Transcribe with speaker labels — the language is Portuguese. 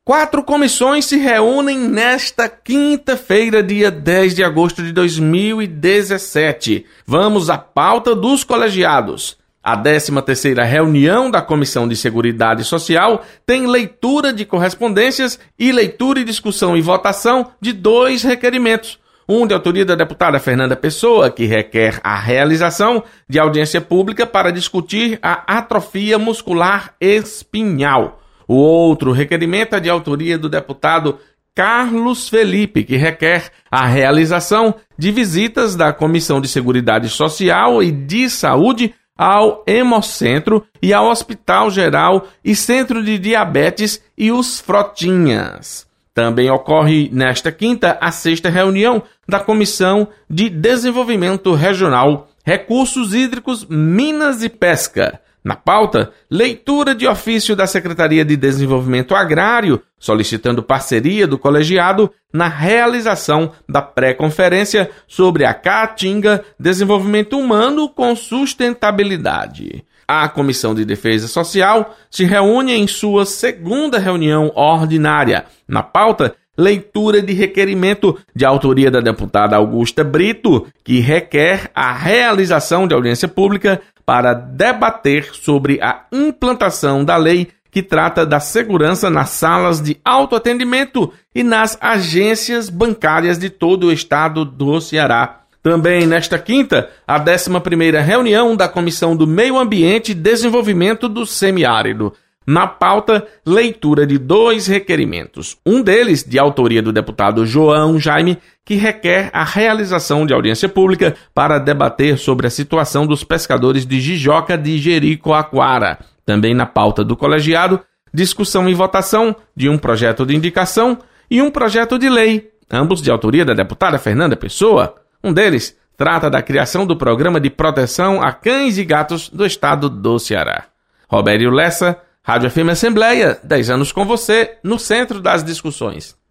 Speaker 1: 4 comissões se reúnem nesta quinta-feira, dia 10 de agosto de 2017. Vamos à pauta dos colegiados. A 13ª reunião da Comissão de Seguridade Social tem leitura de correspondências e leitura e discussão e votação de 2 requerimentos. Um de autoria da deputada Fernanda Pessoa, que requer a realização de audiência pública para discutir a atrofia muscular espinhal. O outro requerimento é de autoria do deputado Carlos Felipe, que requer a realização de visitas da Comissão de Seguridade Social e de Saúde ao Hemocentro e ao Hospital Geral e Centro de Diabetes e os Frotinhas. Também ocorre nesta quinta a 6ª reunião da Comissão de Desenvolvimento Regional, Recursos Hídricos, Minas e Pesca. Na pauta, leitura de ofício da Secretaria de Desenvolvimento Agrário, solicitando parceria do colegiado na realização da pré-conferência sobre a Caatinga, Desenvolvimento Humano com Sustentabilidade. A Comissão de Defesa Social se reúne em sua 2ª reunião ordinária. Na pauta, leitura de requerimento de autoria da deputada Augusta Brito, que requer a realização de audiência pública para debater sobre a implantação da lei que trata da segurança nas salas de autoatendimento e nas agências bancárias de todo o estado do Ceará. Também nesta quinta, a 11ª reunião da Comissão do Meio Ambiente e Desenvolvimento do Semiárido. Na pauta, leitura de 2 requerimentos. Um deles, de autoria do deputado João Jaime, que requer a realização de audiência pública para debater sobre a situação dos pescadores de Jijoca de Jericoacoara. Também na pauta do colegiado, discussão e votação de um projeto de indicação e um projeto de lei, ambos de autoria da deputada Fernanda Pessoa. Um deles trata da criação do Programa de Proteção a Cães e Gatos do Estado do Ceará. Robério Lessa, Rádio FM Assembleia, 10 anos com você, no centro das discussões.